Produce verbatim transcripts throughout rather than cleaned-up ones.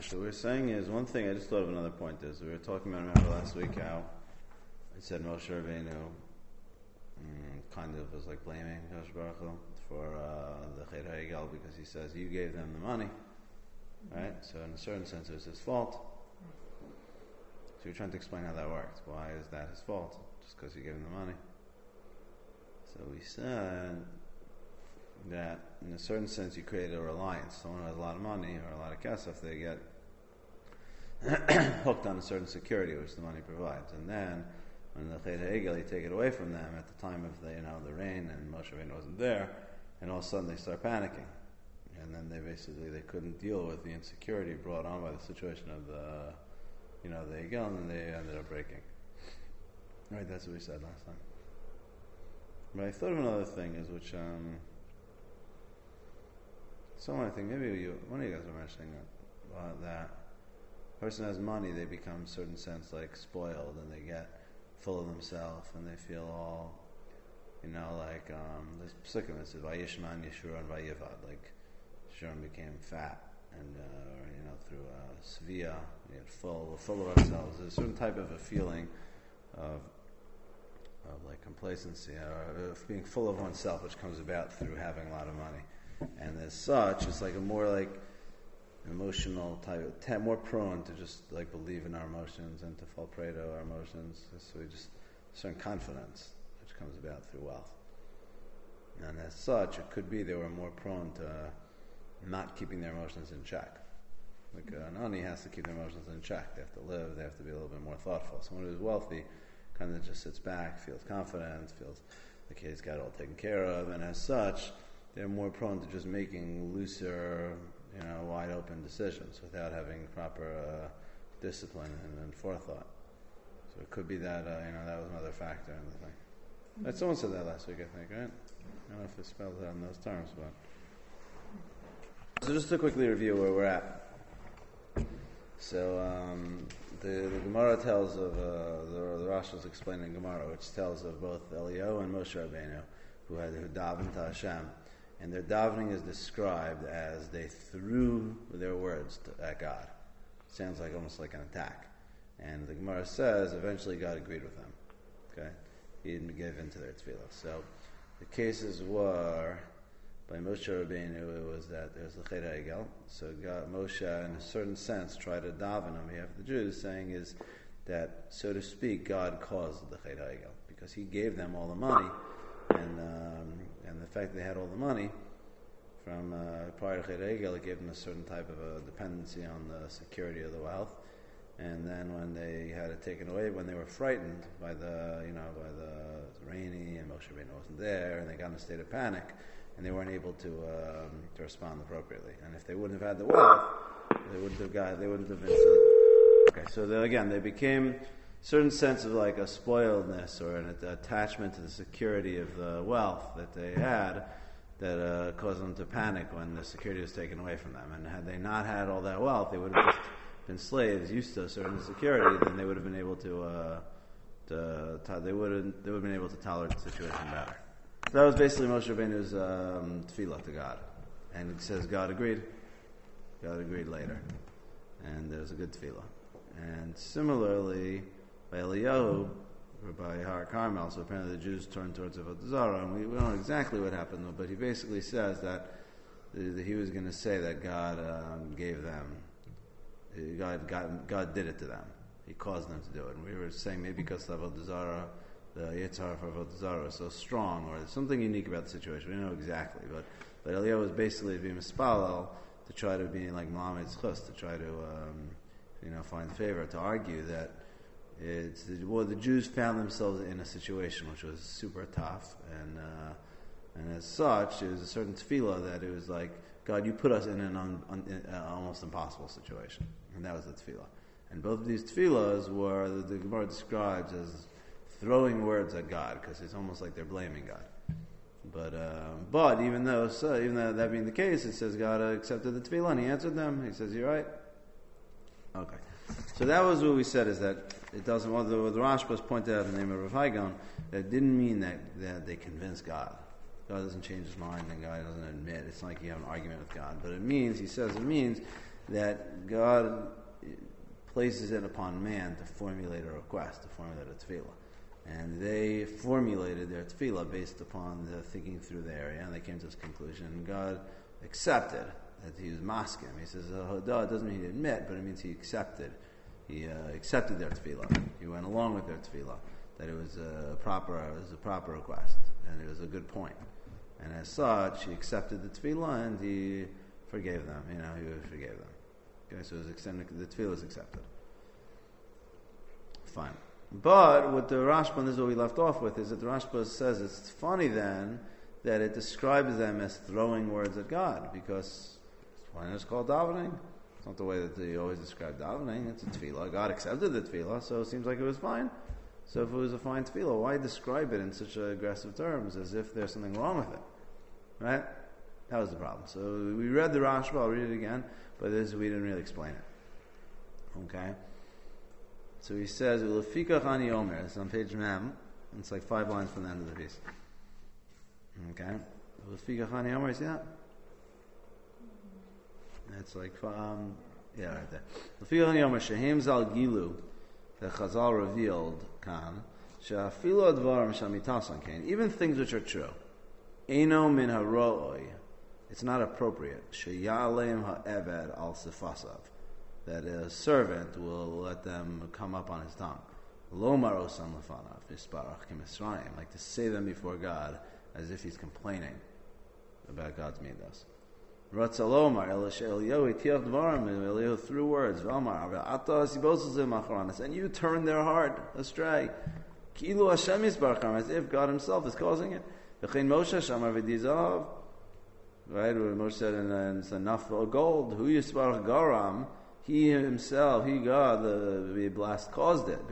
So what we're saying is, one thing, I just thought of another point is, we were talking about, remember last week how it said Moshe Rabbeinu mm, kind of was like blaming Kadosh Baruch Hu for uh, the Chet HaEgel because he says, you gave them the money, right? So in a certain sense it was his fault. So you're trying to explain how that worked. Why is that his fault? Just because you gave him the money. So we said that in a certain sense you create a reliance. Someone who has a lot of money or a lot of kesef, they get hooked on a certain security which the money provides. And then when the Chet HaEgel, you take it away from them at the time of the, you know, the rain and Moshe Rabbeinu wasn't there, and all of a sudden they start panicking. And then they basically, they couldn't deal with the insecurity brought on by the situation of the, you know, the Egel, and then they ended up breaking. Right, that's what we said last time. But I thought of another thing is which, um, someone I think, maybe you, one of you guys were mentioning that, uh, that person has money, they become, in a certain sense, like spoiled, and they get full of themselves, and they feel all, you know, like, um, this particular says, Vayishman Yeshua and Vayivad, like, Yeshua became fat, and, uh, you know, through, uh, Svia, we get full, full of ourselves. There's a certain type of a feeling of, of like complacency, or of being full of oneself, which comes about through having a lot of money. And as such, it's like a more like emotional type, t- more prone to just like believe in our emotions and to fall prey to our emotions. So we just a certain confidence, which comes about through wealth. And as such, it could be they were more prone to not keeping their emotions in check. Like an ani has to keep their emotions in check. They have to live. They have to be a little bit more thoughtful. Someone who's wealthy kind of just sits back, feels confident, feels the kid's got it all taken care of, and as such, they're more prone to just making looser, you know, wide open decisions without having proper uh, discipline and, and forethought. So it could be that, uh, you know, that was another factor in the thing. But someone said that last week, I think, right? I don't know if it spells out in those terms, but... So just to quickly review where we're at. So, um, the, the Gemara tells of, uh, the, the Rosh was explaining Gemara, which tells of both Eliyahu and Moshe Rabbeinu, who had who davened to Hashem. And their davening is described as they threw their words to, at God. Sounds like almost like an attack. And the Gemara says, eventually God agreed with them. Okay? He didn't give in to their tefillah. So, the cases were... By Moshe Rabbeinu, it was that there was the Chet HaEgel. So God, Moshe, in a certain sense, tried to daven on behalf of the Jews, saying is that, so to speak, God caused the Chet HaEgel because He gave them all the money, and um, and the fact that they had all the money from uh, prior to Chet HaEgel, it gave them a certain type of a dependency on the security of the wealth. And then when they had it taken away, when they were frightened by the, you know, by the rainy, and Moshe Rabbeinu wasn't there, and they got in a state of panic, and they weren't able to um, to respond appropriately. And if they wouldn't have had the wealth, they wouldn't have got, they wouldn't have been so... Okay, so then again, they became a certain sense of like a spoiledness or an attachment to the security of the wealth that they had that uh, caused them to panic when the security was taken away from them. And had they not had all that wealth, they would have just been slaves used to a certain security, then they would have been able to, uh, to, to they would have they would have been able to tolerate the situation better. So that was basically Moshe Rabbeinu's um, tefillah to God. And it says God agreed. God agreed later. And there was a good tefillah. And similarly, by Eliyahu, or by Har Carmel, so apparently the Jews turned towards Avodah Zarah, and we, we don't know exactly what happened, but he basically says that, that he was going to say that God um, gave them, God, God, God did it to them. He caused them to do it. And we were saying maybe because of Avodah Zarah, the Yitzhar for Avodah Zarah was so strong, or there's something unique about the situation. We don't know exactly, but but Eliyahu was basically being mispalel to try to be like Muhammad's chus, to try to um, you know find favor, to argue that it's well the Jews found themselves in a situation which was super tough, and uh, and as such, it was a certain tefillah that it was like, God, you put us in an un, un, uh, almost impossible situation, and that was the tefillah. And both of these tefillahs were the, the Gemara describes as throwing words at God, because it's almost like they're blaming God. But uh, but even though so, even though that being the case, it says God accepted the tefillah and He answered them. He says, "You're right." Okay, so that was what we said, is that it doesn't. Well, the, the Rashbas pointed out in the name of Rav Haigon that it didn't mean that, that they convinced God. God doesn't change His mind, and God doesn't admit. It's not like you have an argument with God, but it means He says it means that God places it upon man to formulate a request, to formulate a tefillah. And they formulated their tefillah based upon the thinking through the area, and they came to this conclusion. And God accepted that he was maskim. He says, oh, it doesn't mean he admit, but it means he accepted. He uh, accepted their tefillah. He went along with their tefillah, that it was a proper, it was a proper request, and it was a good point. And as such, he accepted the tefillah, and he forgave them. You know, he forgave them. Okay, so it was extended, the tefillah was accepted. Fine. But what the Rashba, and this is what we left off with, is that the Rashba says it's funny then that it describes them as throwing words at God, because when it's called davening, it's not the way that they always describe davening. It's a tefillah. God accepted the tefillah, so it seems like it was fine. So if it was a fine tefillah, why describe it in such aggressive terms as if there's something wrong with it? Right? That was the problem. So we read the Rashba, I'll read it again, but this we didn't really explain it. Okay? So he says, "Ulefikach ani omer." It's on page Mem. It's like five lines from the end of the piece. Okay, "Ulefikach ani omer." See that? It's like um, yeah, right there. "Ulefikach ani omer shehem zal gilu." The Chazal revealed kan she'afilu advarim shamitasan kain. Even things which are true, eino min haro'oi. It's not appropriate. Sheyaleim ha'eved al sifasav. That a servant will let them come up on his tongue. Lomar osam lefanav yisparach k'misrayim, like to say them before God as if he's complaining about God's midas. Ratzalomar Eliyahu itiach dvarim, Eliyahu threw words. V'amar ata asibosazim achronis, and you turn their heart astray. Kilu Hashem yisparach, as if God Himself is causing it. V'chein Moshe shamar v'dizav, right? Moshe said, and it's enough for gold. Hu yisparach garam. He himself, he God, the, the blast caused it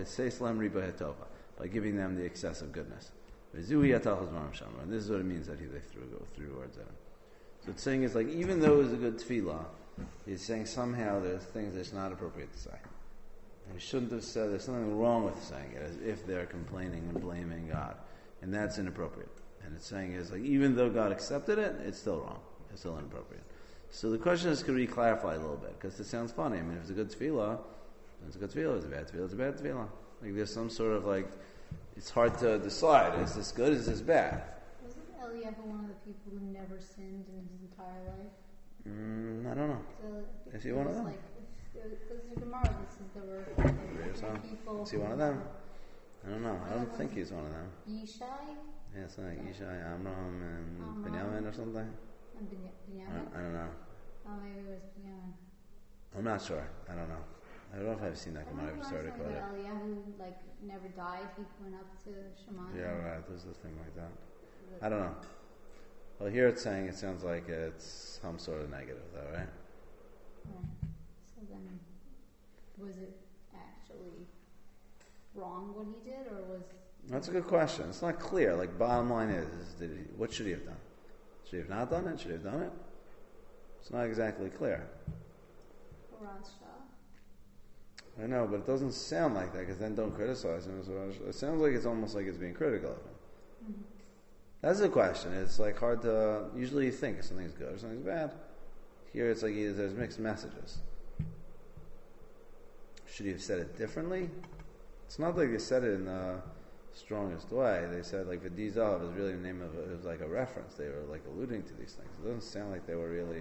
by giving them the excessive goodness. And this is what it means that he, they threw, go, threw words at him. So it's saying is like, even though it was a good tefillah, he's saying somehow there's things that's not appropriate to say. And we shouldn't have said, there's something wrong with saying it, as if they're complaining and blaming God. And that's inappropriate. And it's saying is like, even though God accepted it, it's still wrong. It's still inappropriate. So the question is, could we clarify a little bit? Because it sounds funny. I mean, if it's a good tefillah, it's a good tefillah. If it's a bad tefillah, it's a bad tefillah. Like there's some sort of like, it's hard to decide. Is this good? Is this bad? Wasn't Eliyahu one of the people who never sinned in his entire life? Mm, I don't know. So is he one of them? Like, because the Gemara, this is there were like, people. Is he one of them? I don't know. I don't uh, think he's one of them. Yishai? Yeah, it's like Yishai, Amram, and Amram. Benjamin or something. And Binyamin? I, I don't know. Oh, maybe it was Binyamin. I'm not sure. I don't know. I don't know if I've seen that Gemara. I've just heard it quoted. Eliyahu like never died. He went up to Shemaiah. Yeah, right. There's this thing like that. I don't know. Well, here it's saying it sounds like it's some sort of negative, though, right? Right. So then, was it actually wrong what he did, or was? That's a good question. It's not clear. Like, bottom line is, is did he, what should he have done? Should he have not done it? Should he have done it? It's not exactly clear. I know, but it doesn't sound like that, because then don't criticize him. It sounds like it's almost like it's being critical of him. Mm-hmm. That's the question. It's like hard to, usually you think if something's good or something's bad. Here it's like there's mixed messages. Should he have said it differently? It's not like they said it in the strongest way. They said like V'dizav is really the name of it. It was like a reference. They were like alluding to these things. It doesn't sound like they were really.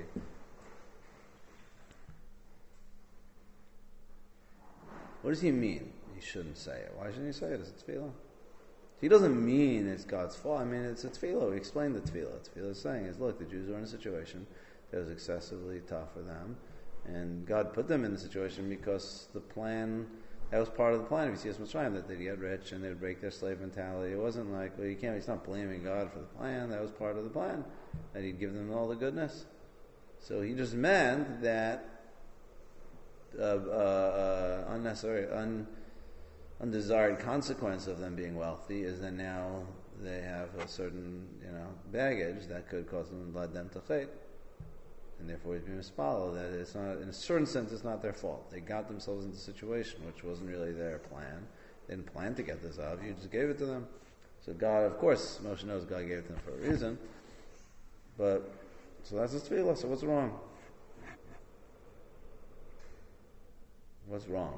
What does he mean? He shouldn't say it. Why shouldn't he say it? It's a tefillah. He doesn't mean it's God's fault. I mean, it's a tefillah. We explained the tefillah. Tefillah is saying is, look, the Jews were in a situation that was excessively tough for them, and God put them in the situation because the plan. That was part of the plan of Yetzias Mitzrayim, that they'd get rich and they'd break their slave mentality. It wasn't like, well, you can't. He's not blaming God for the plan. That was part of the plan, that He'd give them all the goodness. So He just meant that uh, uh, uh, unnecessary, un, undesired consequence of them being wealthy is that now they have a certain, you know, baggage that could cause them, lead them to chait. And therefore we'd be mispalo that it's not, in a certain sense, it's not their fault. They got themselves into a situation which wasn't really their plan. They didn't plan to get this out. You just gave it to them. So God, of course, Moshe knows God gave it to them for a reason. But, so that's his tefillah. So what's wrong? What's wrong?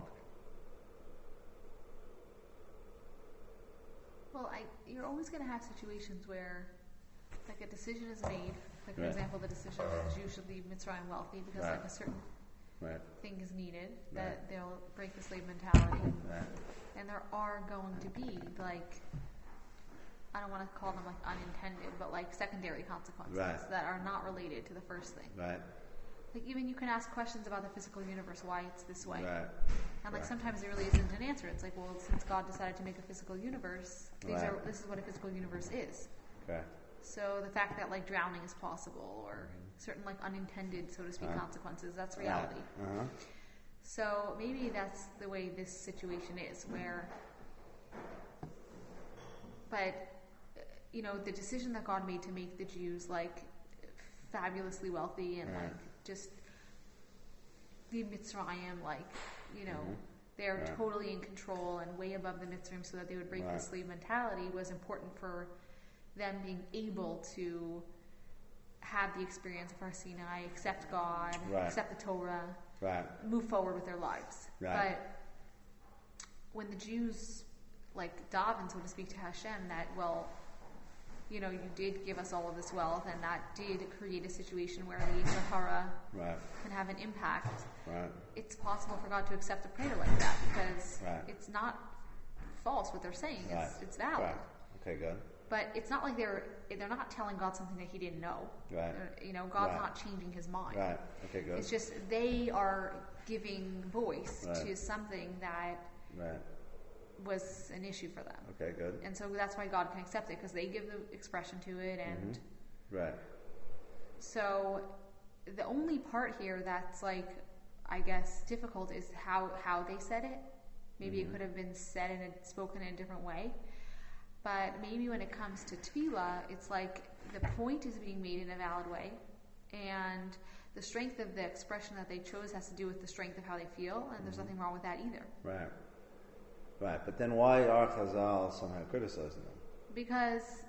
Well, I, you're always going to have situations where, like, a decision is made. Like, for Right. example, the decision that the Jews should leave Mitzrayim wealthy because, Right. like, a certain Right. thing is needed, that Right. they'll break the slave mentality. Right. And there are going to be, like, I don't want to call them, like, unintended, but, like, secondary consequences Right. that are not related to the first thing. Right. Like, even you can ask questions about the physical universe, why it's this way. Right. And, like, Right. sometimes there really isn't an answer. It's like, well, since God decided to make a physical universe, these Right. are this is what a physical universe is. Okay. So the fact that, like, drowning is possible or certain, like, unintended, so to speak, Uh-huh. consequences, that's reality. Uh huh. So maybe that's the way this situation is, where, but, uh, you know, the decision that God made to make the Jews, like, fabulously wealthy and, Right. like, just the Mitzrayim, like, you know, Mhm. they're Right. totally in control and way above the Mitzrayim so that they would break Right. the slave mentality was important for them being able to have the experience of Har Sinai, accept God, Right. accept the Torah, Right. move forward with their lives. Right. But when the Jews, like, daven, so to speak, to Hashem, that, well, you know, you did give us all of this wealth, and that did create a situation where the Yetzer Hara Right. can have an impact. Right. It's possible for God to accept a prayer like that because Right. it's not false what they're saying. Right. It's, it's valid. Right. Okay. Good. But it's not like they're they're not telling God something that He didn't know. Right. They're- You know, God's Right. not changing His mind. Right. Okay. Good. It's just they are giving voice Right. to something that Right. was an issue for them. Okay. Good. And so that's why God can accept it, because they give the expression to it. And Mm-hmm. Right. so the only part here that's, like, I guess, difficult is how, how they said it. Maybe Mhm. it could have been said and spoken in a different way. But maybe when it comes to tefillah, it's like the point is being made in a valid way, and the strength of the expression that they chose has to do with the strength of how they feel, and there's Mhm. nothing wrong with that either. Right. Right. But then why are Chazal somehow criticizing them? Because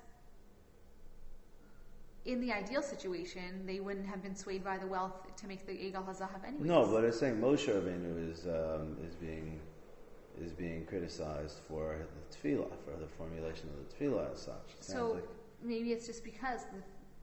in the ideal situation, they wouldn't have been swayed by the wealth to make the Egal HaZahav anyways. No, but it's saying Moshe Rabbeinu is um, is being is being criticized for the tefillah, for the formulation of the tefillah as such. It sounds So like, maybe it's just because the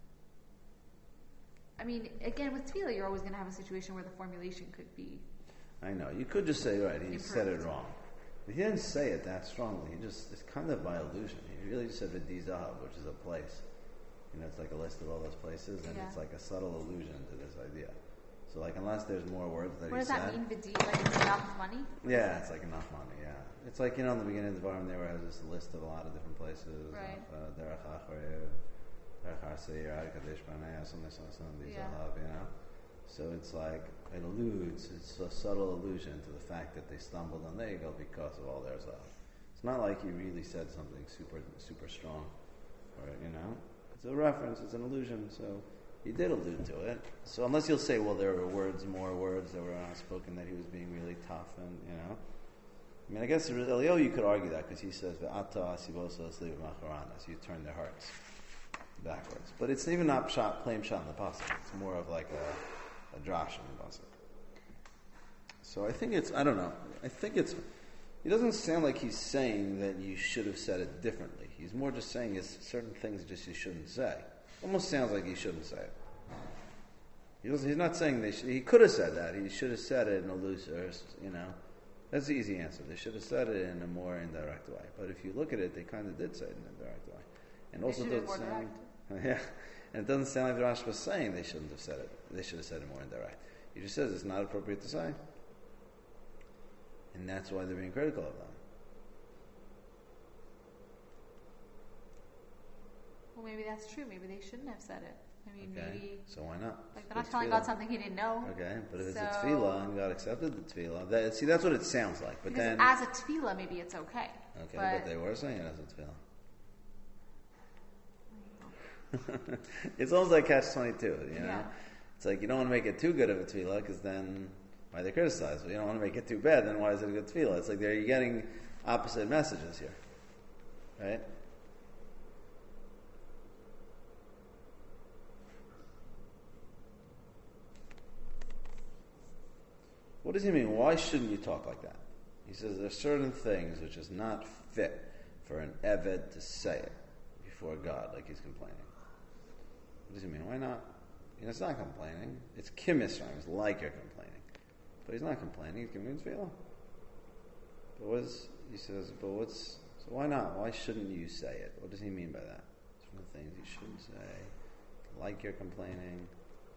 I mean, again, with tefillah, you're always going to have a situation where the formulation could be. I know. You could just say, right, he said it Improved. wrong. But he didn't say it that strongly. He just, it's kind of by illusion. He really just said V'di Zahav, which is a place. You know, it's like a list of all those places, and Yeah. it's like a subtle allusion to this idea. So, like, unless there's more words that What he does that said. mean, V'di? Like, it's enough money? Yeah, it's like enough money, yeah. It's like, you know, in the beginning of the Dvarim there where it has this list of a lot of different places. Right. Of, uh, Derech Achrev, Derech Harseir, Ad Kadesh Barnea, something, something, something, Yeah. Zahav, you know? So it's like, it alludes, it's a subtle allusion to the fact that they stumbled on Nagel because of all their Zahav. It's not like he really said something super, super strong, or, you know? It's a reference, it's an allusion, so he did allude to it. So unless you'll say, well, there were words, more words that were unspoken, that he was being really tough, and, you know? I mean, I guess Elio, you could argue that because he says, "Ve'ata asivosa asliv macharanas." You turn their hearts backwards, but it's even not shot, plain shot in the pasuk. It's more of like a, a drash in the pasuk. So I think it's, I don't know. I think it's. It doesn't sound like he's saying that you should have said it differently. He's more just saying is certain things just you shouldn't say. Almost sounds like he shouldn't say it. He doesn't, he's not saying they should, he could have said that. He should have said it in a looser, you know. That's the easy answer. They should have said it in a more indirect way. But if you look at it, they kind of did say it in an indirect way. And They also should have doesn't more sound, yeah, and it doesn't sound like the Rashi was saying they shouldn't have said it. They should have said it more indirect. He just says it's not appropriate to say, and that's why they're being critical of them. Well, maybe that's true. Maybe they shouldn't have said it. I mean, Okay, maybe, so why not? like, It's they're not good telling tefillah. God something He didn't know. Okay, but if it's So- a tefillah and God accepted the tefillah, that, see, that's what it sounds like. But Because then, as a tefillah, maybe it's okay. okay, but, but they were saying it as a tefillah. It's almost like catch twenty-two, you know? Yeah. It's like you don't want to make it too good of a tefillah because then why they criticize? Well, you don't want to make it too bad, then why is it a good tefillah? It's like they're you're getting opposite messages here, right? What What does he mean? Why shouldn't you talk like that? He says there are certain things which is not fit for an Eved to say it before God, like he's complaining. What does he mean? Why not? You know, it's not complaining. It's kimisraim. It's like you're complaining. But he's not complaining. He's giving tefillah. But what's, he says, but what's, so why not? Why shouldn't you say it? What does he mean by that? Some of the things you shouldn't say. Like you're complaining.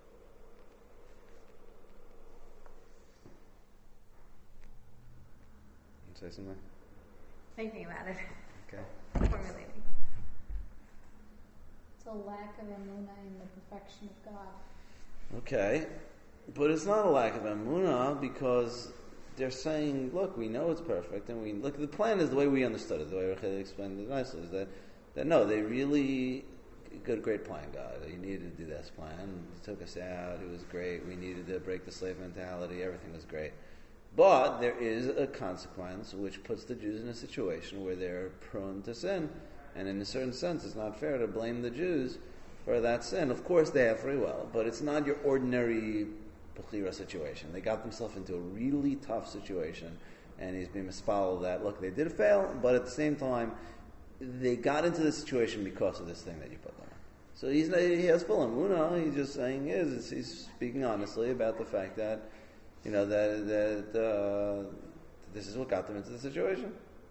Say something? Thinking about it. Okay. Formulating. It's a lack of emunah in the perfection of God. Okay. But it's not a lack of emunah because they're saying, look, we know it's perfect, and we look. The plan is the way we understood it, the way Rachel explained it nicely, is that, that no, they really good, great plan, God. You needed to do this plan. He took us out. It was great. We needed to break the slave mentality. Everything was great. But there is a consequence which puts the Jews in a situation where they're prone to sin. And in a certain sense, it's not fair to blame the Jews for that sin. Of course, they have free will, but it's not your ordinary Bechira situation. They got themselves into a really tough situation, and he's being mispal of that. Look, they did fail, but at the same time, they got into the situation because of this thing that you put them in. So he's he has full emunah. He's just saying is he's speaking honestly about the fact that, you know, that that uh, this is what got them into the situation.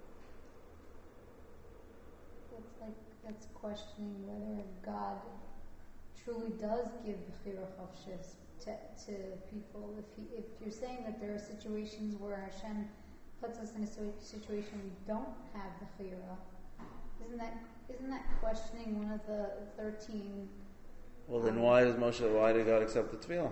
It's like that's questioning whether God truly does give bechira chofshis to to people. If he, if you're saying that there are situations where Hashem puts us in a situation we don't have bechira, isn't that isn't that questioning one of the thirteen? Well, then um, why does Moshe? Why did God accept the tefillah?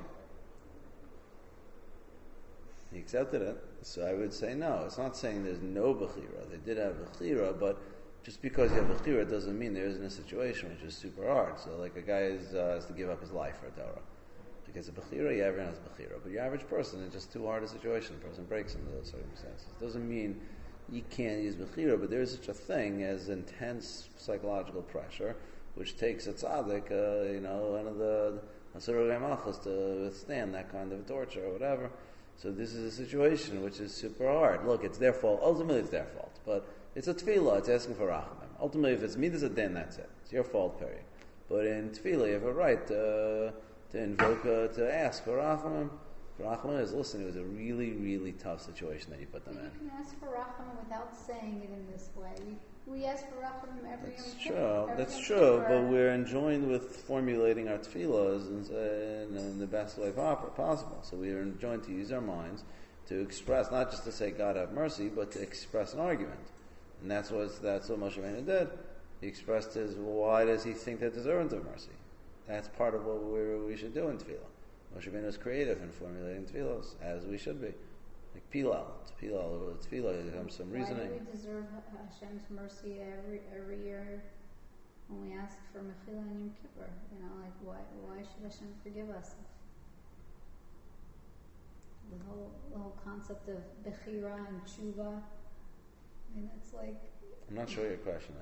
He accepted it, so I would say no. It's not saying there's no bechira. They did have bechira, but just because you have bechira doesn't mean there isn't a situation which is super hard. So, like a guy is, uh, has to give up his life for a Torah. Because a bechira, yeah, everyone has bechira, but your average person, it's just too hard a situation. The person breaks under those circumstances. It doesn't mean you can't use bechira, but there is such a thing as intense psychological pressure, which takes a tzaddik, uh, you know, one of the Asura Malchus to withstand that kind of torture or whatever. So this is a situation which is super hard. Look, it's their fault. Ultimately, it's their fault. But it's a tefillah. It's asking for rachamim. Ultimately, if it's midas adin, that's it. It's your fault, period. But in tefillah, you have a right to, to invoke, uh, to ask for rachamim. Rachamim is, listen, it was a really, really tough situation that you put them You in. can ask for rachamim without saying it in this way. We, we ask for rachamim every That's Yom true. Kippur, every That's Yom true. Kippur. But we're enjoined with formulating our tefillahs in, in the best way possible. So we are enjoined to use our minds to express, not just to say God have mercy, but to express an argument. And that's what that's what Moshe Rabbeinu did. He expressed his, why does he think that deserving of mercy? That's part of what we we should do in tefillah. Moshe Rabbeinu is creative in formulating tefillahs, as we should be. Like Pilal, Pilal, Tefillah, there comes some reasoning. Why do we deserve Hashem's mercy every every year when we ask for Mechila and Yom Kippur? You know, like why why should Hashem forgive us? The whole the whole concept of Bechira and Tshuva. I mean, it's like I'm not sure what your question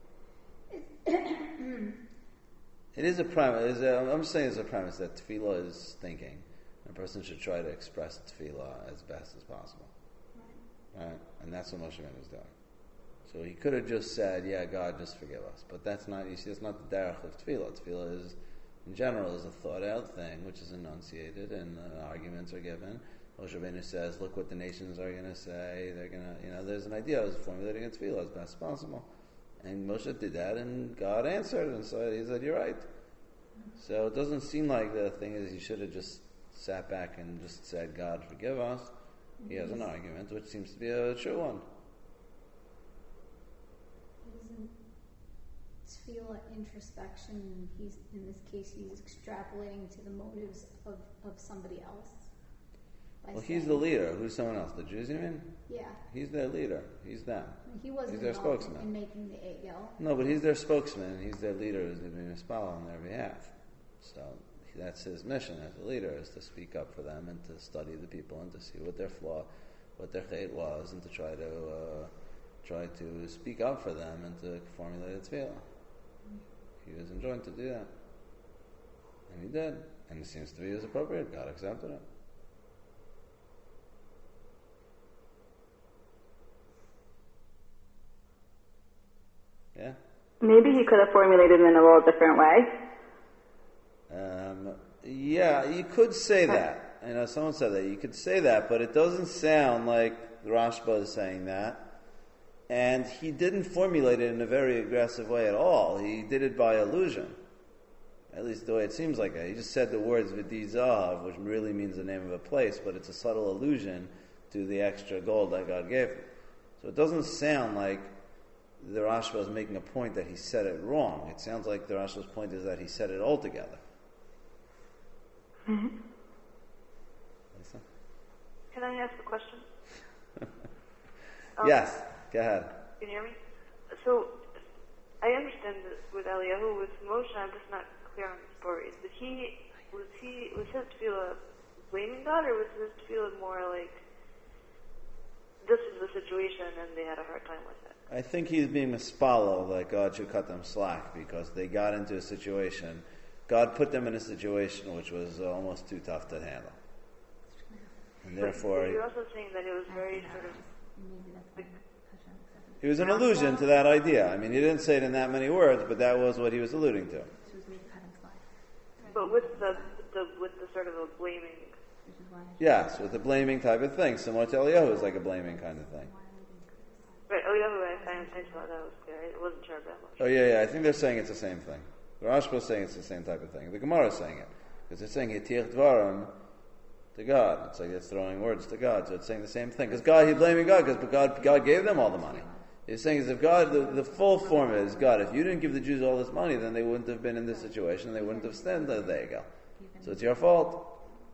is. It is a premise. I'm saying it's a premise that tefillah is thinking. A person should try to express tefillah as best as possible. Right? Right? And that's what Moshe Rabbeinu was doing. So he could have just said, yeah, God, just forgive us. But that's not, you see, it's not the derech of tefillah. Tefillah is, in general, is a thought-out thing, which is enunciated, and uh, arguments are given. Moshe Rabbeinu says, look what the nations are going to say. They're going to, you know, there's an idea of formulating a tefillah as best as possible. And Moshe did that, and God answered, and so he said, you're right. So it doesn't seem like the thing is he should have just sat back and just said, God, forgive us. He has an argument, which seems to be a true one. isn't tefillah introspection. He's in this case he's extrapolating to the motives of, of somebody else. Well, he's the leader. Who's someone else? The Jews, you mean? Yeah. He's their leader. He's them. He wasn't He's their involved spokesman. in making the Egel. No, but he's their spokesman. He's their leader who's going to be mispal on their behalf. So that's his mission as a leader, is to speak up for them and to study the people and to see what their flaw, what their chait was, and to try to uh, try to speak up for them and to formulate a tefillah. He was enjoined to do that, and he did, and it seems to be as appropriate. God accepted it. Maybe he could have formulated it in a little different way. Um, yeah, you could say that. You know, someone said that. You could say that, but it doesn't sound like the Rashba is saying that. And he didn't formulate it in a very aggressive way at all. He did it by allusion. At least the way it seems like it. He just said the words V'di Zahav, which really means the name of a place, but it's a subtle allusion to the extra gold that God gave him. So it doesn't sound like the Rashba is making a point that he said it wrong. It sounds like the Rashba's point is that he said it all together. Mm-hmm. Lisa? Can I ask a question? um, yes, go ahead. Can you hear me? So, I understand that with Eliyahu, with Moshe, I'm just not clear on the story. Did he, was he, was his tefillah blaming God, or was his tefillah more like, this is the situation and they had a hard time with it? I think he's being mispalo, like God should cut them slack, because they got into a situation, God put them in a situation which was almost too tough to handle. And therefore, but you're also saying that it was very sort of, like, it was an allusion to that idea. I mean, he didn't say it in that many words, but that was what he was alluding to. but with the, the with the sort of a blaming. Yes, with the blaming type of thing. Similar to Eliyahu is like a blaming kind of thing. Right, Eliyahu, I, I, I thought that was clear. I wasn't sure about much. Oh yeah, yeah. I think they're saying it's the same thing. The Rashba is saying it's the same type of thing. The Gemara is saying it because they're saying Hitich Dvarim to God. It's like it's throwing words to God, so it's saying the same thing. Because God, he's blaming God because God, God gave them all the money. He's saying is if God, the, the full form is God. If you didn't give the Jews all this money, then they wouldn't have been in this situation. They wouldn't have stand there. There you go. So it's your fault.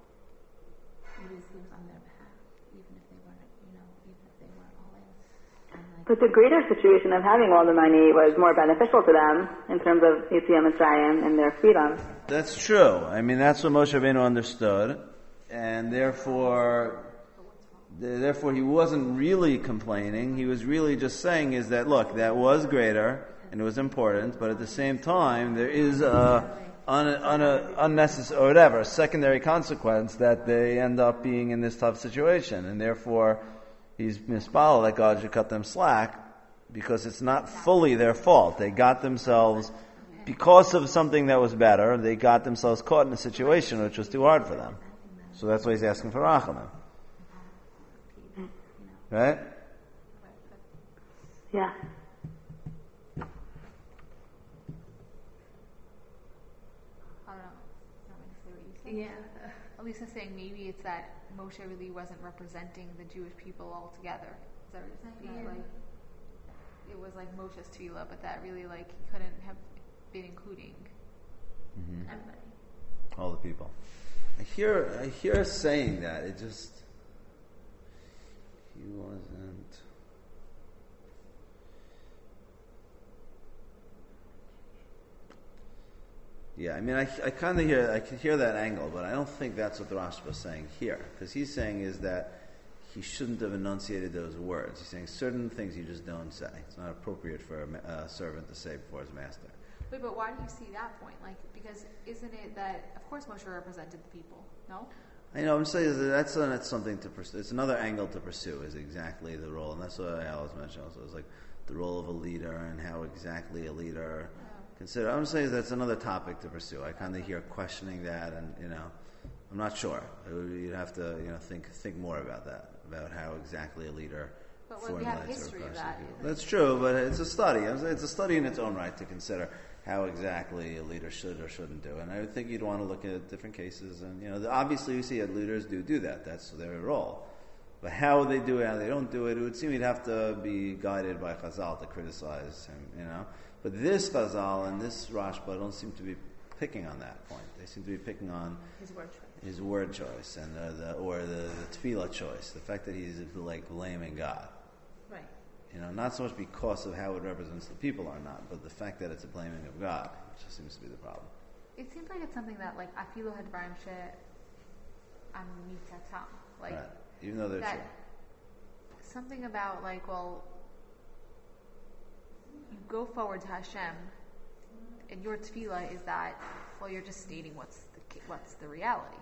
But the greater situation of having all the money was more beneficial to them in terms of Yetziat Mitzrayim and their freedom. That's true. I mean, that's what Moshe Rabbeinu understood, and therefore, therefore he wasn't really complaining. He was really just saying is that, look, that was greater and it was important, but at the same time, there is a, un, un, a unnecessary or whatever, a secondary consequence that they end up being in this tough situation, and therefore, he's mispal that God should cut them slack because it's not fully their fault. They got themselves, because of something that was better, they got themselves caught in a situation which was too hard for them. So that's why he's asking for rachamim. Right? Yeah. I don't know. Not really clear what you said. Yeah. Elisa's saying maybe it's that Moshe really wasn't representing the Jewish people altogether. Is that what you're saying? Yeah. That, like, it was like Moshe's tefillah, but that really, like, he couldn't have been including Mm-hmm. everybody. All the people. I hear, I hear saying that. It just, he wasn't. Yeah, I mean, I, I kind of hear, I can hear that angle, but I don't think that's what the Rashba is saying here. Because he's saying is that he shouldn't have enunciated those words. He's saying certain things you just don't say. It's not appropriate for a ma- uh, servant to say before his master. Wait, but why do you see that point? Like, because isn't it that, of course, Moshe represented the people, no? I know, I'm saying that that's, uh, that's something to pursue. It's another angle to pursue, is exactly the role. And that's what I always mention also, is like the role of a leader and how exactly a leader consider. I'm saying that's another topic to pursue. I kind of hear questioning that, and you know, I'm not sure. You'd have to, you know, think think more about that, about how exactly a leader But when we have formulates or history of approaches that, people. That's true, but it's a study. I'm saying it's a study in its own right to consider how exactly a leader should or shouldn't do. And I would think you'd want to look at different cases, and you know, obviously you see that leaders do do that. That's their role. But how they do it, how they don't do it, it would seem you'd have to be guided by Chazal to criticize him, you know. But this Chazal and this Rashba don't seem to be picking on that point. They seem to be picking on His word choice. his word choice and uh, the or the, the tefillah choice, the fact that he's like blaming God. Right. You know, not so much because of how it represents the people or not, but the fact that it's a blaming of God, which just seems to be the problem. It seems like it's something that, like, Afilo had Brian Sheh and Mitatam. Like, Right. Even though they're that true. something about, like, well, you go forward to Hashem, and your tefillah is that, well, you're just stating what's the, what's the reality.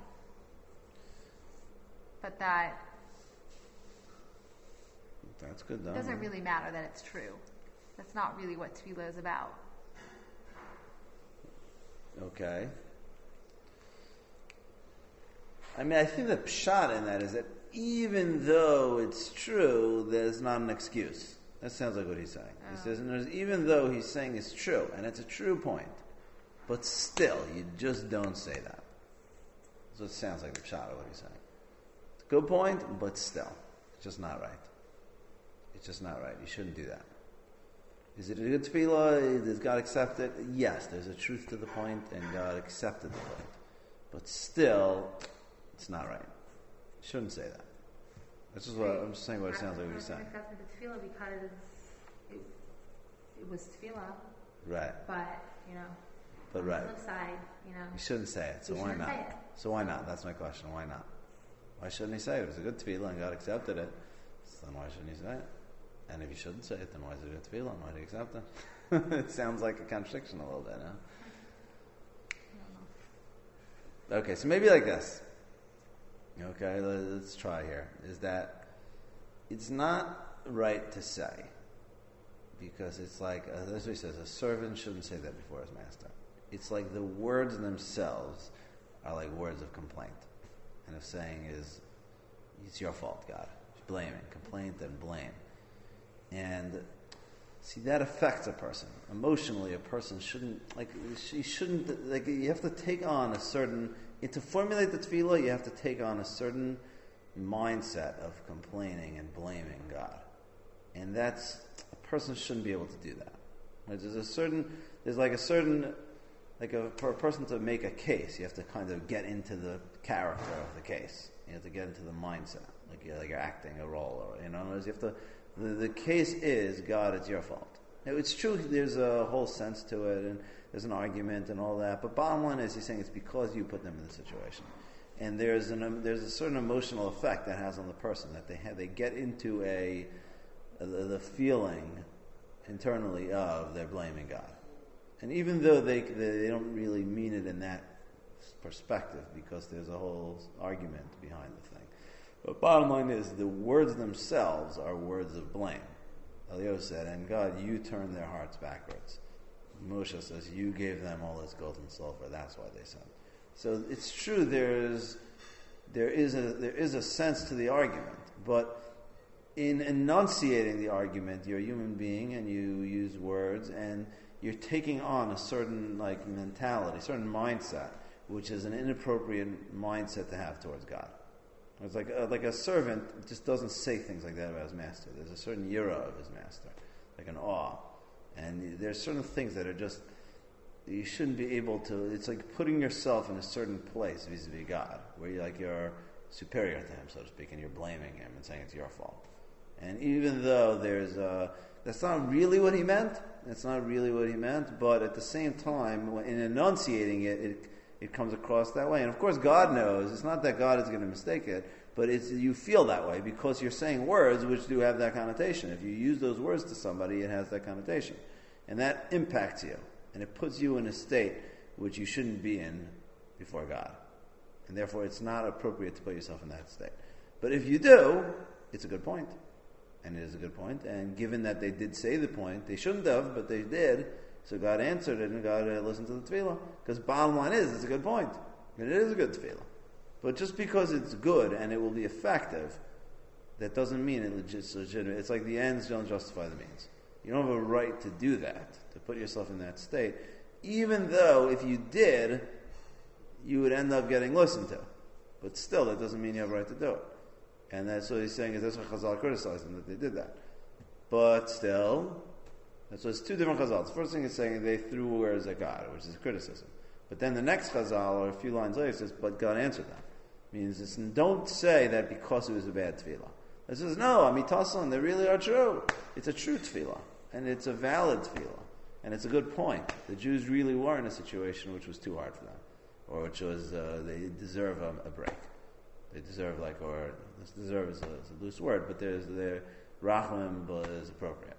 But that That's good though. doesn't right? really matter that it's true. That's not really what tefillah is about. Okay. I mean, I think the pshat in that is that even though it's true, there's not an excuse. That sounds like what he's saying. Oh. He says, and there's, even though he's saying it's true, and it's a true point, but still, you just don't say that. So it sounds like the pshat of what he's saying. It's a good point, but still, it's just not right. It's just not right. You shouldn't do that. Is it a good tefillah? Does God accept it? Yes, there's a truth to the point, and God accepted the point. But still, it's not right. You shouldn't say that. That's just what I'm just saying. What it sounds like what he's saying. Accepted the tefillah because it, it was tefillah, Right. but you know, But on right. the flip side, you know, You shouldn't say it. So You why shouldn't not? say it. So why not? That's my question. Why not? Why shouldn't he say it? It was a good tefillah, and God accepted it. So then why shouldn't he say it? And if you shouldn't say it, then why is it a good tefillah? Why do you accept it? It sounds like a contradiction a little bit, huh? Okay, so maybe like this. Okay, let's try here. Is that it's not right to say, because it's like, uh, that's what he says, a servant shouldn't say that before his master. It's like the words themselves are like words of complaint. And of saying is, it's your fault, God. Blaming, complaint and blame. And see, that affects a person. Emotionally, a person shouldn't, like, she shouldn't, like, you have to take on a certain, to formulate the tefillah, you have to take on a certain mindset of complaining and blaming God. And that's, a person shouldn't be able to do that. Right? There's a certain, there's like a certain, like a, for a person to make a case, you have to kind of get into the character of the case. You have to get into the mindset, like you're, like you're acting a role, or, you know, you have to, the, the case is, God, it's your fault. Now, it's true, there's a whole sense to it, and there's an argument and all that, but bottom line is, he's saying it's because you put them in the situation. And there's an um, there's a certain emotional effect that has on the person, that they have, they get into a, a the feeling internally of they're blaming God. And even though they they don't really mean it in that perspective, because there's a whole argument behind the thing. But bottom line is, the words themselves are words of blame. Eliyahu said, and God, you turned their hearts backwards. Moshe says, you gave them all this gold and silver, that's why they sinned. So it's true, there's there is a there is a sense to the argument, but in enunciating the argument, you're a human being and you use words, and you're taking on a certain like mentality, a certain mindset, which is an inappropriate mindset to have towards God. It's like a, like a servant just doesn't say things like that about his master. There's a certain yira of his master, like an awe, and there's certain things that are just, you shouldn't be able to. It's like putting yourself in a certain place vis-a-vis God, where you're like you're superior to Him, so to speak, and you're blaming Him and saying it's your fault. And even though there's a, that's not really what He meant. That's not really what He meant. But at the same time, in enunciating it, it it comes across that way. And of course, God knows. It's not that God is going to mistake it, but it's you feel that way because you're saying words which do have that connotation. If you use those words to somebody, it has that connotation, and that impacts you. And it puts you in a state which you shouldn't be in before God. And therefore, it's not appropriate to put yourself in that state. But if you do, it's a good point. And it is a good point. And given that they did say the point, they shouldn't have, but they did. So God answered it, and God uh, listened to the tefillah. Because bottom line is, it's a good point. And it is a good tefillah. But just because it's good and it will be effective, that doesn't mean it's legitimate. It's like the ends don't justify the means. You don't have a right to do that, to put yourself in that state, even though if you did, you would end up getting listened to. But still, that doesn't mean you have a right to do it. And that's what he's saying, is that's what Chazal criticized them, that they did that. But still, so it's two different Chazals. The first thing is saying they threw words at God, which is criticism. But then the next Chazal, or a few lines later, says, but God answered them. Means it's, don't say that because it was a bad tefillah. It says, no, Amitasan, they really are true. It's a true tefillah. And it's a valid tefillah. And it's a good point. The Jews really were in a situation which was too hard for them. Or which was, uh, they deserve a, a break. They deserve, like, or, deserve is a, is a loose word, but there's, their rachmim is appropriate.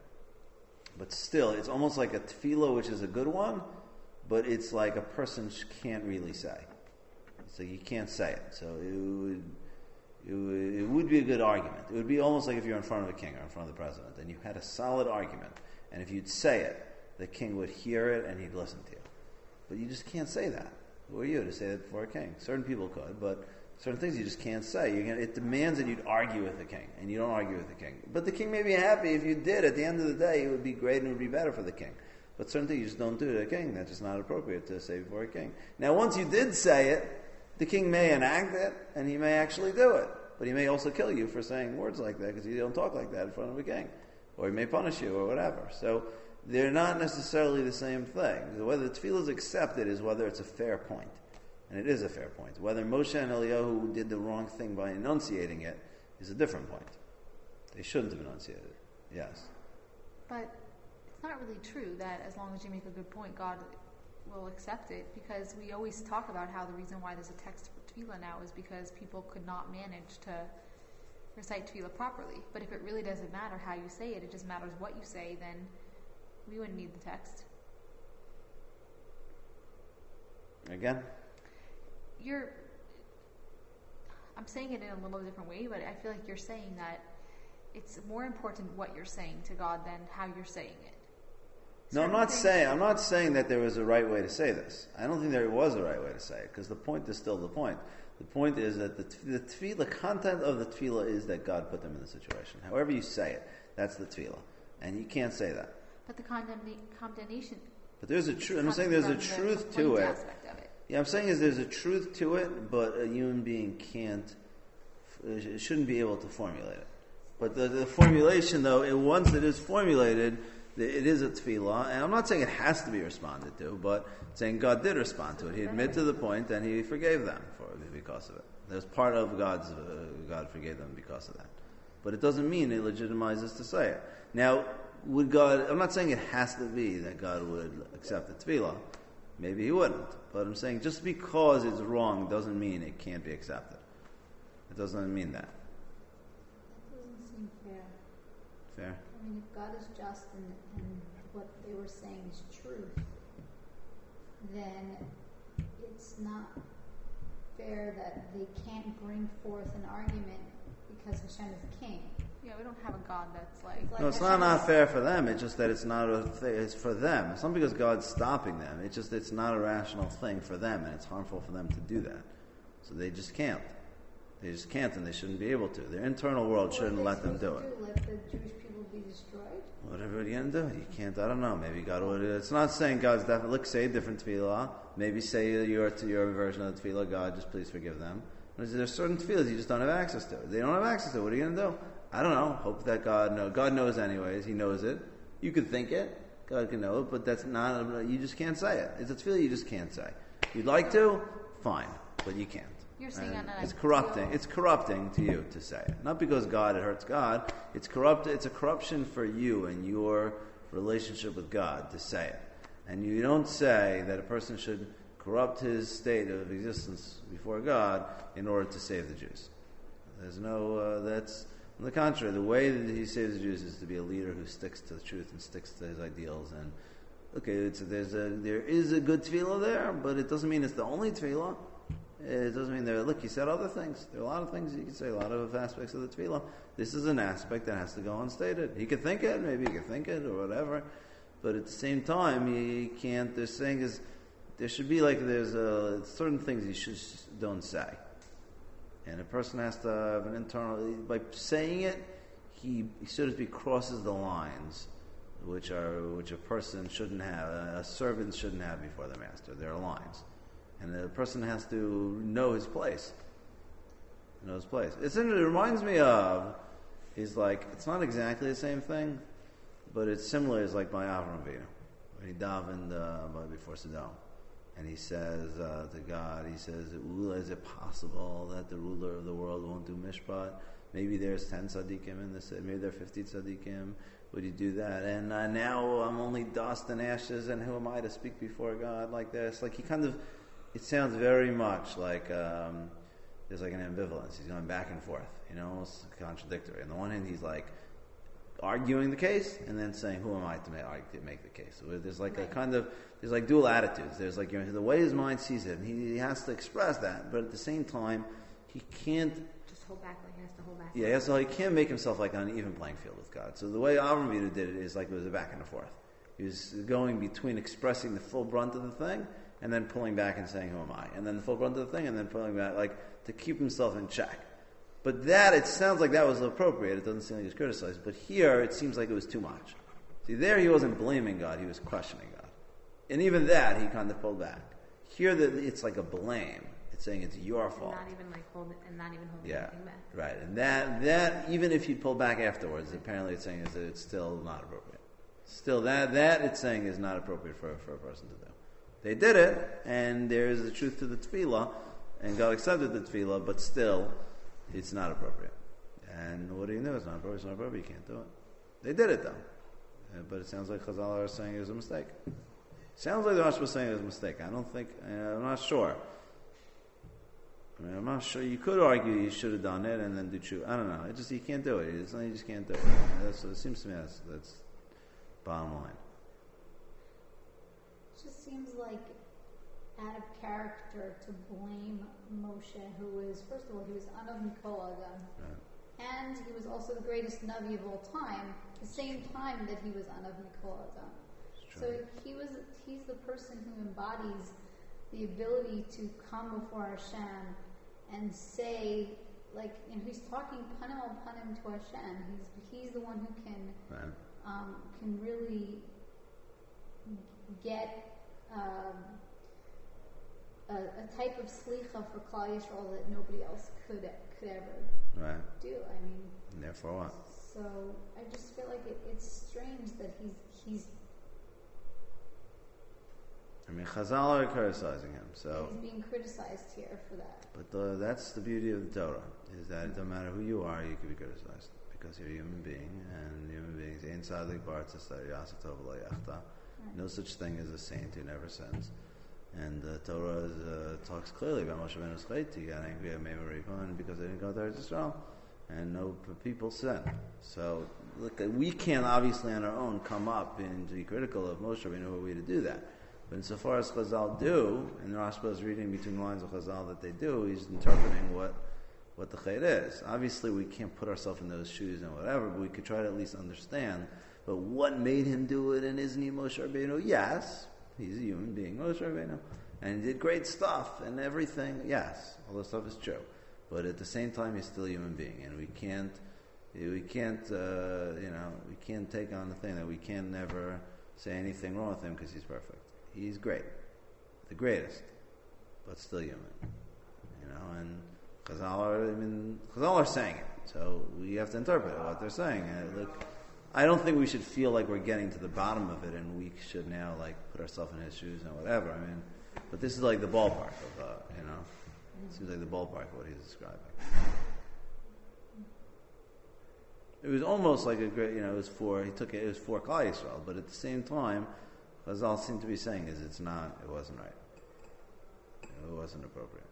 But still, it's almost like a tefillah which is a good one, but it's like a person can't really say. So you can't say it. So it would, it would, it would be a good argument. It would be almost like if you're in front of a king or in front of the president, and you had a solid argument, and if you'd say it, the king would hear it and he'd listen to you. but you just can't say that. Who are you to say that before a king? Certain people could, but certain things you just can't say. You're gonna, it demands that you'd argue with the king, and you don't argue with the king. But the king may be happy if you did. At the end of the day, it would be great and it would be better for the king. But certain things you just don't do to a king. That's just not appropriate to say before a king. Now, once you did say it, the king may enact it, and he may actually do it. But he may also kill you for saying words like that, because you don't talk like that in front of a king. Or he may punish you, or whatever. So, they're not necessarily the same thing. Whether the tefillah is accepted is whether it's a fair point. And it is a fair point. Whether Moshe and Eliyahu did the wrong thing by enunciating it is a different point. They shouldn't have enunciated it. Yes. But it's not really true that as long as you make a good point, God will accept it, because we always talk about how the reason why there's a text for tefillah now is because people could not manage to recite tefillah properly. But if it really doesn't matter how you say it, it just matters what you say, then we wouldn't need the text. Again? You're, I'm saying it in a little different way, but I feel like you're saying that it's more important what you're saying to God than how you're saying it. No, I'm Certain not things- saying I'm not saying that there was a right way to say this. I don't think there was a right way to say it, because the point is still the point. The point is that the the tefillah, the content of the tefillah is that God put them in the situation. However you say it, that's the tefillah, and you can't say that. But the condemna- condemnation. But there's a truth. I'm comes saying there's a from the truth to complaint it. aspect of it. Yeah, I'm saying is there's a truth to it, but a human being can't, it shouldn't be able to formulate it. But the, the formulation, though, it, once it is formulated, it is a tefillah, and I'm not saying it has to be responded to, but saying God did respond to it. He admitted to the point, and He forgave them for because of it. There's part of God's uh, God forgave them because of that. But it doesn't mean it legitimizes to say it. Now, would God? I'm not saying it has to be that God would accept the tefillah. Maybe He wouldn't. But I'm saying just because it's wrong doesn't mean it can't be accepted. It doesn't mean that. That doesn't seem fair. Fair. I mean, if God is just and, and what they were saying is truth, then it's not fair that they can't bring forth an argument because Hashem is king. Yeah, we don't have a God that's like. It's like No, it's not Hashem not is- fair for them. It's just that it's not a thing. It's for them. It's not because God's stopping them. It's just it's not a rational thing for them, and it's harmful for them to do that. So they just can't. They just can't, and they shouldn't be able to. Their internal world What shouldn't are they let them do supposed it. to Let the Jewish people be destroyed? Whatever are you gonna do? You can't. I don't know. Maybe God would. It's not saying God's definitely. Look, say a different tefillah. Maybe say your to your version of the tefillah. God, just please forgive them. There's certain tefillahs you just don't have access to. They don't have access to it. What are you gonna do? I don't know. Hope that God knows. God knows anyways. He knows it. You could think it. God can know it, but that's not. You just can't say it. It's a tefillah you just can't say. You'd like to, fine, but you can't. You're saying And on it's a corrupting. tefillah- It's corrupting to you to say it. Not because God, it hurts God. It's corrupt. It's a corruption for you and your relationship with God to say it. And you don't say that a person should corrupt his state of existence before God in order to save the Jews. There's no. Uh, that's on the contrary. The way that he saves the Jews is to be a leader who sticks to the truth and sticks to his ideals. And okay, it's, there's a there is a good tefillah there, but it doesn't mean it's the only tefillah. It doesn't mean there. Look, he said other things. There are a lot of things you can say, a lot of aspects of the tefillah. This is an aspect that has to go unstated. He could think it, maybe he could think it, or whatever. But at the same time, he can't. They're saying is there should be like there's a, certain things you should don't say, and a person has to have an internal. By saying it, he, he so to speak crosses the lines, which are which a person shouldn't have. A servant shouldn't have before the master. There are lines. And the person has to know his place. Know his place. It's, it reminds me of, is like, it's not exactly the same thing, but it's similar. It's like by Avram Avinu. When he davened uh, before Sodom. And he says uh, to God, he says, is it possible that the ruler of the world won't do mishpat? Maybe there's ten tzaddikim in this, maybe there are fifty tzaddikim. Would you do that? And uh, now I'm only dust and ashes, and who am I to speak before God like this? Like he kind of, it sounds very much like um, there's like an ambivalence. He's going back and forth, you know, almost contradictory. On the one hand, he's like arguing the case, and then saying, "Who am I to make, to make the case?" So there's like right. a kind of there's like dual attitudes. There's like, you know, the way his mind sees it, and he, he has to express that, but at the same time, he can't Just hold back like he has to hold back. Yeah, so he can't make himself like on an even playing field with God. So the way Avram Avinu did it is like it was a back and forth. He was going between expressing the full brunt of the thing and then pulling back and saying, who am I? And then the full run to the thing, and then pulling back, like, to keep himself in check. But that, it sounds like that was appropriate. It doesn't seem like he was criticized. But here, it seems like it was too much. See, there he wasn't blaming God, he was questioning God. And even that, he kind of pulled back. Here, the, it's like a blame. It's saying it's your And fault. not even like holding, and not even holding Yeah, anything back. right. And that, that even if you pull back afterwards, apparently it's saying is that it's still not appropriate. Still, that that it's saying is not appropriate for, for a person to do. They did it, and there is a truth to the tefillah, and God accepted the tefillah, but still, it's not appropriate. And what do you know? It's not appropriate. It's not appropriate. You can't do it. They did it though, uh, but it sounds like Chazal are saying it was a mistake. Sounds like the Rosh was saying it was a mistake. I don't think. Uh, I'm not sure. I mean, I'm not sure. You could argue you should have done it and then do true. I don't know. It just you can't do it. It's not, you just can't do it. That's, it seems to me that's that's bottom line. It just seems like out of character to blame Moshe, who was, first of all, he was Anav Mikol Adam, Right. and he was also the greatest Navi of all time, the same time that he was Anav Mikol Adam. It's So true. he was, he's the person who embodies the ability to come before Hashem and say, like, you know, he's talking panim al panim to Hashem. He's he's the one who can Right. um, can really get um, a, a type of slicha for Klal Yisrael that nobody else could could ever Right. do. I mean, And therefore what? so I just feel like it, it's strange that he's he's I mean, Chazal are criticizing him. So, he's being criticized here for that. but the, that's the beauty of the Torah is that it doesn't matter who you are, you can be criticized because you're a human being, and human beings ain't sadly parts of no such thing as a saint who never sins. And the Torah is, uh, talks clearly about Moshe Rabbeinu's chait. He got angry at Meimah because they didn't go to Eretz Yisrael, and no p- people sin. So look, we can't obviously on our own come up and be critical of Moshe Rabbeinu. Who are we to do that? But insofar as Chazal do, and Rashba is reading between the lines of Chazal that they do, he's interpreting what what the chait is. Obviously, we can't put ourselves in those shoes and whatever, but we could try to at least understand. But what made him do it, and isn't he Moshe Rabbeinu? Yes, he's a human being, Moshe Rabbeinu, and he did great stuff and everything. Yes, all this stuff is true, but at the same time, he's still a human being, and we can't, we can't, uh, you know, we can't take on the thing that we can never say anything wrong with him because he's perfect. He's great, the greatest, but still human, you know. And Chazal are, I mean, Chazal are saying it, so we have to interpret what they're saying. Uh, look, I don't think we should feel like we're getting to the bottom of it, and we should now like put ourselves in his shoes and whatever. I mean, but this is like the ballpark of, uh, you know, it seems like the ballpark of what he's describing. It was almost like a great, you know, it was for he took it, it was for Klal Yisrael, but at the same time, Chazal seemed to be saying is it's not, it wasn't right, it wasn't appropriate.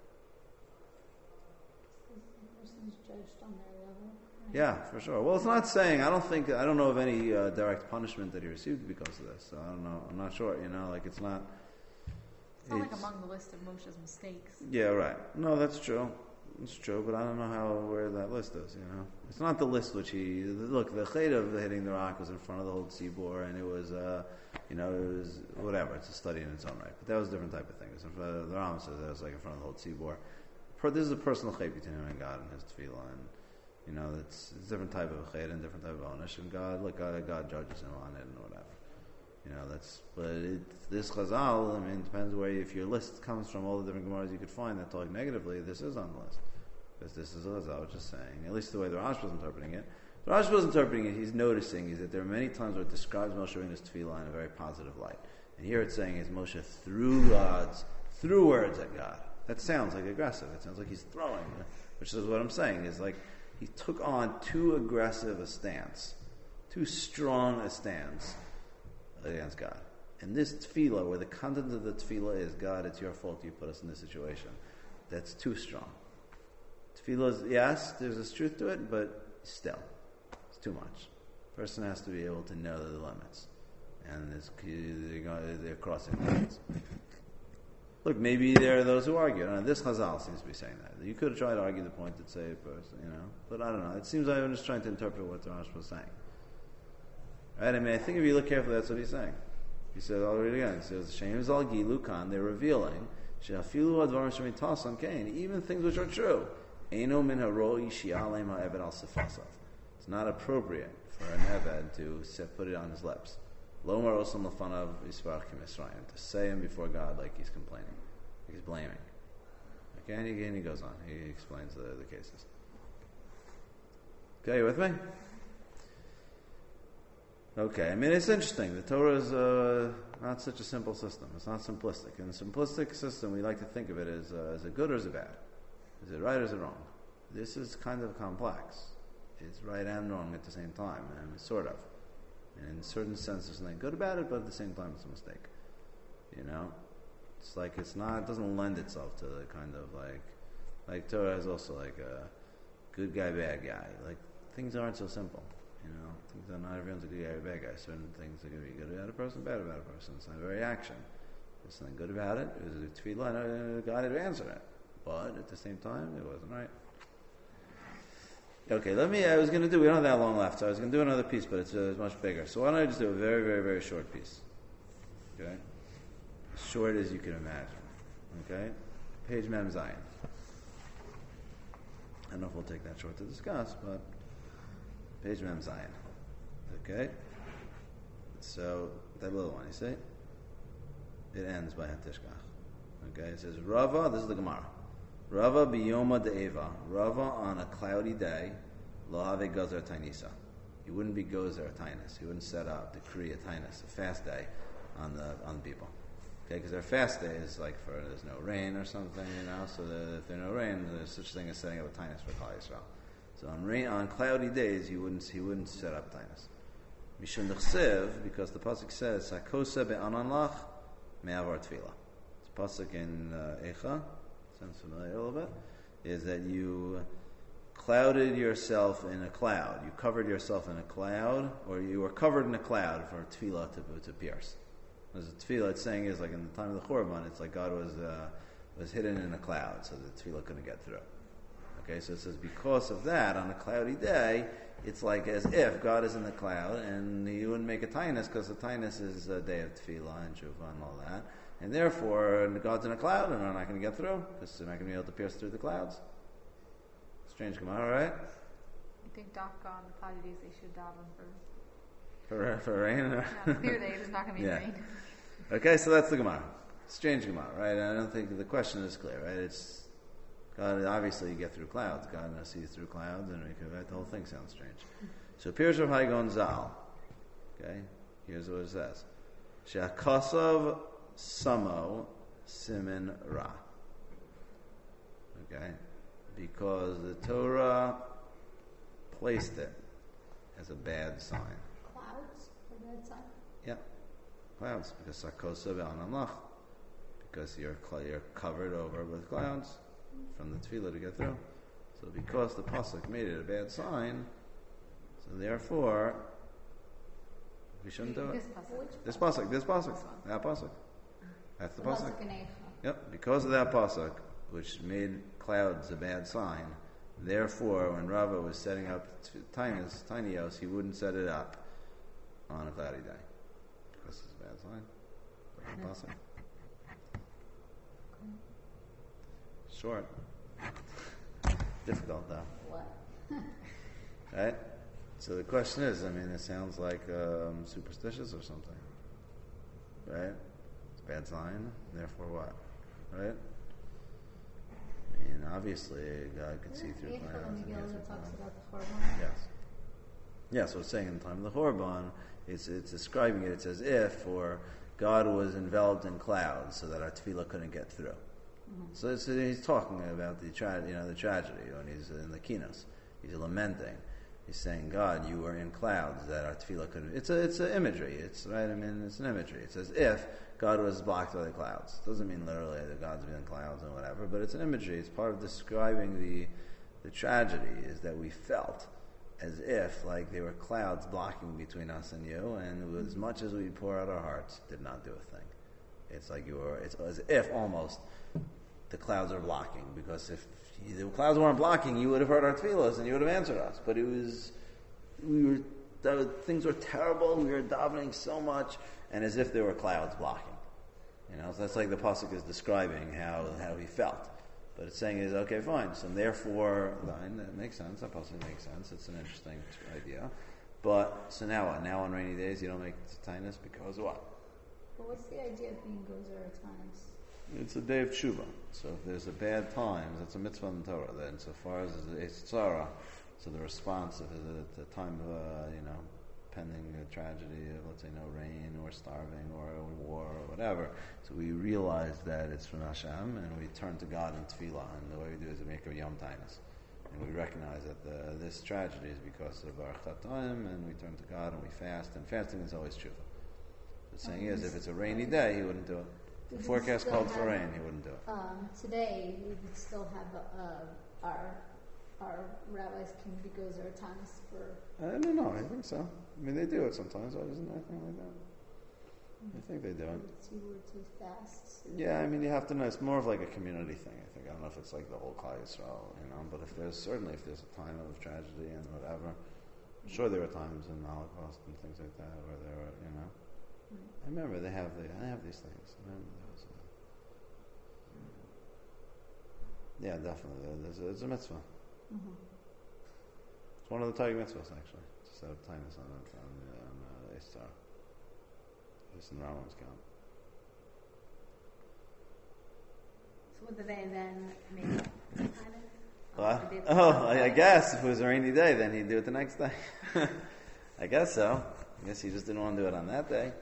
The person's judged on their level. Yeah, for sure. Well, it's not saying. I don't think. I don't know of any uh, direct punishment that he received because of this. So I don't know. I'm not sure. You know, like it's not. It's not like among the list of Moshe's mistakes. Yeah, right. No, that's true. It's true, but I don't know how where that list is. You know, it's not the list which he look. The chait of hitting the rock was in front of the whole tzibor, and it was, uh, you know, it was whatever. It's a study in its own right. But that was a different type of thing. It was in front of, the Rambam says that was like in front of the whole tzibor. Per, this is a personal chait between him and God and his tefillah, and you know, it's, it's a different type of chait and different type of onish, and God, look, God, God judges him on it and whatever. You know, that's, but it, this Chazal, I mean, it depends where, if your list comes from all the different Gemaras you could find that talk negatively, this is on the list. Because this is a Chazal, which is saying, at least the way the Rash was interpreting it. The Rash was interpreting it, he's noticing is that there are many times where it describes Moshe Rabbeinu's tefillah in a very positive light. And here it's saying is Moshe threw God's, threw words at God. That sounds like aggressive. It sounds like he's throwing, which is what I'm saying, is like, he took on too aggressive a stance, too strong a stance against God. And this tefillah, where the content of the tefillah is, God, it's your fault you put us in this situation, that's too strong. Tefillah is, yes, there's a truth to it, but still, it's too much. A person has to be able to know the limits. And it's, they're, they're crossing limits. Look, maybe there are those who argue. I don't know, this Chazal seems to be saying that. You could try to argue the point that say, you know, but I don't know. It seems like I'm just trying to interpret what the Rash was saying. Right? I mean, I think if you look carefully, that's what he's saying. He said, I'll read it again. He says, Shem Zal Gilu Kan, they're revealing, Sheafilu Advarim Shemitasan Kain, even things which are true. Eino Min Haroi Shialem HaEved Al Sifasav. It's not appropriate for an Eved to set, put it on his lips. Lomar Osam Lafanav Yisvarchim Yisraim, to say him before God like he's complaining, he's blaming. Okay, and he, and he goes on. He explains the, the cases. Okay, you with me? Okay, I mean, it's interesting. The Torah is uh, not such a simple system. It's not simplistic. In a simplistic system, we like to think of it as, uh, is it good or is it bad? Is it right or is it wrong? This is kind of complex. It's right and wrong at the same time, and sort of. And in certain sense, there's something good about it, but at the same time, it's a mistake. You know? It's like it's not, it doesn't lend itself to the kind of like, like Torah is also like a good guy, bad guy. Like, things aren't so simple. You know, things are not everyone's a good guy or bad guy. Certain things are going to be good about a person, bad about a person. It's not very action. There's something good about it. It was a tefillah, and God had answered it. But at the same time, it wasn't right. Okay, let me, I was going to do, we don't have that long left, so I was going to do another piece, but it's, uh, it's much bigger. So why don't I just do a very, very, very short piece? Okay? As short as you can imagine. Okay? Page Mem Zion. I don't know if we'll take that short to discuss, but Page Mem Zion. Okay? So, that little one, you see? It ends by Hatishkach. Okay? It says, Rava, this is the Gemara. Rava biyoma de'eva. Rava on a cloudy day, lo have gozer tainisa. He wouldn't be gozer tainis. He wouldn't set up, decree a tainis, a fast day on the on the people. Okay, because their fast day is like for there's no rain or something, you know. So that if there's no rain, there's such a thing as setting up a tainis for Klal Yisrael. So on rain on cloudy days, he wouldn't he wouldn't set up tainis. Mishum nechsev, because the pasuk says sakosa be'anan lach me'avar tefillah. It's pasuk in uh, Eicha. Sounds familiar a little bit, is that you clouded yourself in a cloud. You covered yourself in a cloud, or you were covered in a cloud for tefillah to, to pierce. As a tefillah, it's saying is like in the time of the Chorban, it's like God was uh, was hidden in a cloud, so the tefillah couldn't get through. Okay, so it says because of that, on a cloudy day, it's like as if God is in the cloud, and you wouldn't make a tainus, because the tainus is a day of tefillah and tshuva and all that. And therefore, God's in a cloud, and we're not going to get through, because we're not going to be able to pierce through the clouds. Strange Gemara, right? I think Doc on the cloudy days they should daven for. For, for rain? No, clear day, there's not going to be yeah. rain. Okay, so that's the Gemara. Strange Gemara, right? I don't think the question is clear, right? It's God, obviously you get through clouds. God sees through clouds, and we could, right, the whole thing sounds strange. So, Pirush Rav Hai Gonzal. Okay, here's what it says. She'akasav Samo Simin Ra. Okay? Because the Torah placed it as a bad sign. Clouds? A bad sign? Yeah. Clouds. Because Sakosa Ve'anamlach. Because you're, you're covered over with clouds from the tefillah to get through. So because the pasuk made it a bad sign, so therefore we shouldn't do it. This pasuk, this pasuk, that pasuk. That's the pasuk. Yep, because of that pasuk, which made clouds a bad sign, therefore, when Rava was setting up tinios, tinios, he wouldn't set it up on a cloudy day. Because it's a bad sign. The pasuk. Short. Difficult, though. What? Right? So the question is, I mean, it sounds like um, superstitious or something. Right? Bad sign, therefore what? Right? I mean, obviously, God could see through clouds. And Megillah talks about the Chorban. Yes. Yeah, so it's saying in the time of the Chorban, it's, it's describing it, it's as if, or God was enveloped in clouds so that our tefillah couldn't get through. Mm-hmm. So it's, he's talking about the tra- you know, the tragedy when he's in the Kinos. He's lamenting. He's saying, God, you were in clouds that our tefillah couldn't. It's a, it's an imagery. It's right. I mean, it's an imagery. It's as if God was blocked by the clouds. It doesn't mean literally that God's been in clouds and whatever, but it's an imagery. It's part of describing the the tragedy is that we felt as if like there were clouds blocking between us and you, and as much as we pour out our hearts, did not do a thing. It's like you were. It's as if almost the clouds are blocking, because if the clouds weren't blocking, you would have heard our tefillahs and you would have answered us. But it was, we were the, things were terrible. We were davening so much, and as if there were clouds blocking. You know, so that's like the pasuk is describing how how he felt. But it's saying is okay, fine. So therefore, fine, that makes sense. That possibly makes sense. It's an interesting idea. But so now what? Now on rainy days you don't make tinus because of what? But what's the idea of being gozer at times? It's a day of tshuva. So if there's a bad time, that's a mitzvah in the Torah. Then, so far as the tzara, so the response of the, the time of uh, you know, pending a tragedy of, let's say, no rain or starving or war or whatever. So we realize that it's from Hashem, and we turn to God in tefillah. And the way we do it is we make a yom tainus, and we recognize that the, this tragedy is because of our chatoim, and we turn to God and we fast. And fasting is always tshuva. The saying is, if it's a rainy day, he wouldn't do it. The We forecast still called for have- rain, he wouldn't do it. Um, today, we would still have uh, our our rabbis can be gozer at times for. I don't know. I think so. I mean, they do it sometimes. Why isn't anything like that? I think they do it. Two were too fast. Yeah, I mean, you have to know. It's more of like a community thing. I think. I don't know if it's like the whole Klal Yisrael, you know. But if there's certainly if there's a time of tragedy and whatever, I'm sure there were times in the Holocaust and things like that where there were, you know. I remember they have the. I have these things. I remember those. Uh, yeah, definitely. There's a, there's a mitzvah. Mm-hmm. It's one of the Tag mitzvahs actually. To set up tinus on it on on uh, Estar. At least in Rambam's count. So would they then make tinus? What? Would they- Oh, I, I guess if it was a rainy day, then he'd do it the next day. I guess so. I guess he just didn't want to do it on that day.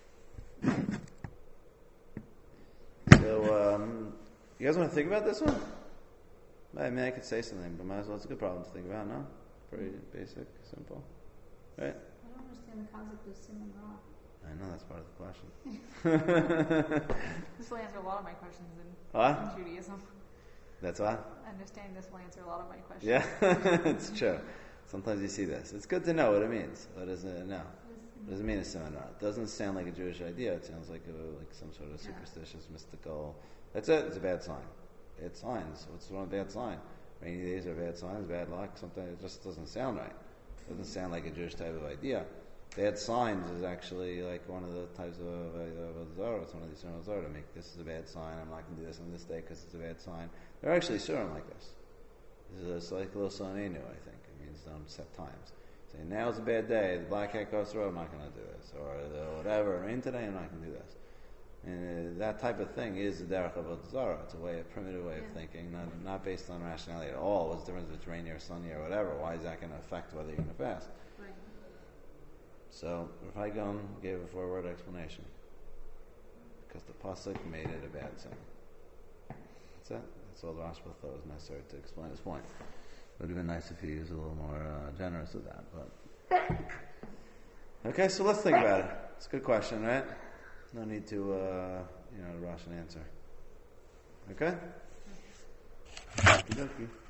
So, um, you guys want to think about this one? I mean, I could say something, but might as well. It's a good problem to think about, no? Pretty basic, simple, right? I don't understand the concept of sin and ra. I know that's part of the question. This will answer a lot of my questions in, What? in Judaism. That's what? Understanding this will answer a lot of my questions. Yeah, it's true. Sometimes you see this. It's good to know what it means. What does it know? What does it mean a seminar? It doesn't sound like a Jewish idea. It sounds like a, like some sort of superstitious, mystical. That's it. It's a bad sign. Bad signs. What's wrong with bad sign? Rainy days are bad signs, bad luck. Sometimes it just doesn't sound right. It doesn't sound like a Jewish type of idea. Bad signs is actually like one of the types of of Zohar. It's one of the Surim Zohar to make this is a bad sign. I'm not going to do this on this day because it's a bad sign. There are actually Surim like this. This is a, it's like a little Sonenu, I think. It means don't set times. Say now's a bad day. The black cat goes through. I'm not going to do this, or the whatever. Rain today. I'm not going to do this. And uh, that type of thing is the derech of Zara. It's a way, a primitive way of Yeah. thinking, not not based on rationality at all. What's the difference if it's rainy or sunny or whatever? Why is that going to affect whether you're going to fast? Right. So Rav Gon gave a four-word explanation because the pasuk made it a bad thing. That's it. That's all the Rashba thought was necessary to explain his point. It would have been nice if he was a little more uh, generous with that. But okay, so let's think about it. It's a good question, right? No need to, uh, you know, rush an answer. Okay? Okie dokie.